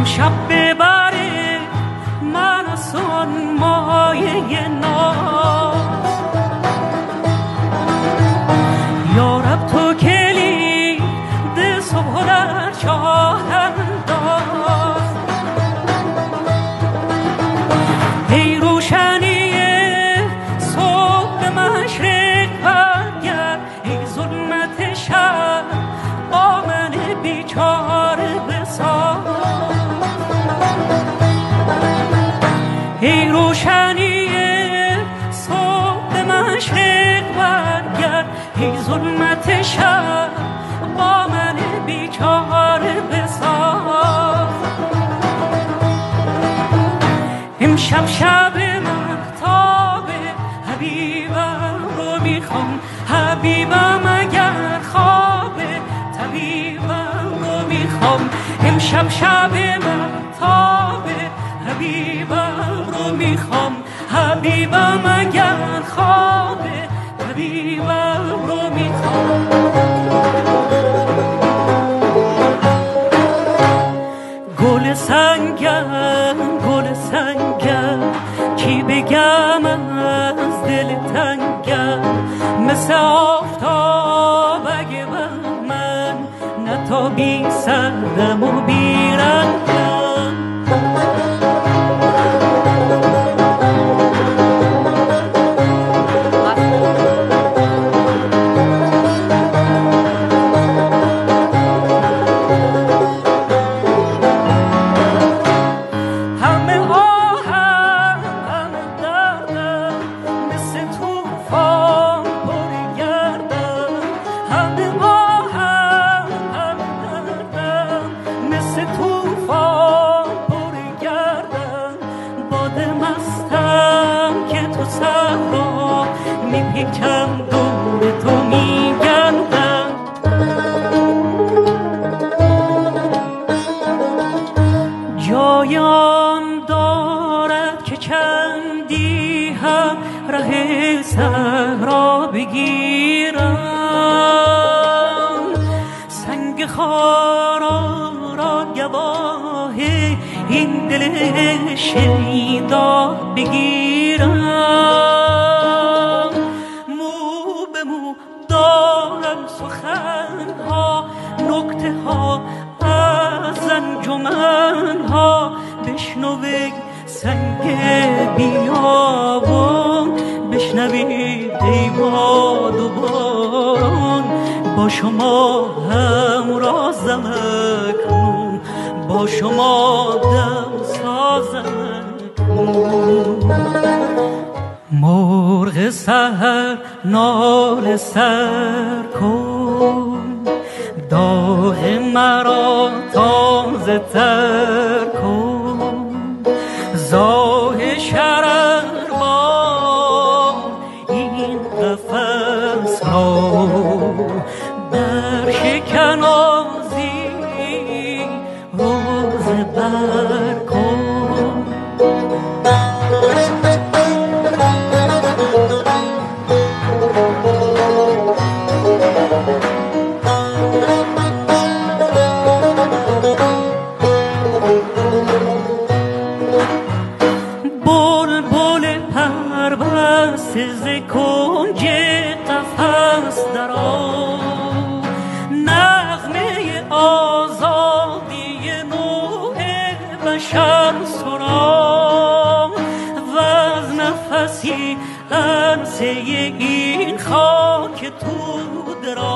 امشب ببره من از آن مایه ناز. یارب تو کلید صبح در چاه انداز. ای روشنی صبح به مشرق برگرد، ای ظلمت شب با من بیچاره بساز. ای روشنی صبح به مشرق برگرد، ای ظلمت شب با من بیچاره بساز. امشب شب مهتاب حبیبم رو میخوام، حبیبم اگر خوابه طبیبم رو میخوام. امشب شب مهتاب حبیبم رو میخوام، حبیبم اگر خوابه طبیبم رو میخوام. گل سنگم گل سنگم کی بگم از دل تنگم، مثل آفتاب اگه من نتابی سردم و بیرنگم. میپیچم دور تو میگردم. جایان دارد که چندی هم ره صحرا بگیرم، سنگ خارا را گواه این دل شیدا بگیرم. سخنها نکته ها از انجمنها بشنوید سنگ بیابان، بشنوید ای باد و باران. با شما همرازم اکنون، با شما دم سازم اکنون. مرغ سحر ناله سر کن، داغ مرا تازه تر کن. زاه شرر با این قفس ها برشکن آزی روز بر کن. بلبل پربسته ز کنج قفس درآ، نغمه آزادی نوع بشر سرا. و از نفسی عرصه این خاک تو درا،